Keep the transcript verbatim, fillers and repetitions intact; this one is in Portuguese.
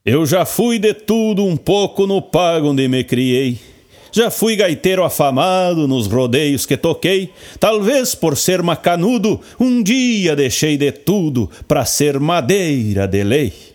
Eu já fui de tudo um pouco no pago onde me criei. Já fui gaiteiro afamado nos rodeios que toquei. Talvez por ser macanudo, um dia deixei de tudo pra ser madeira de lei.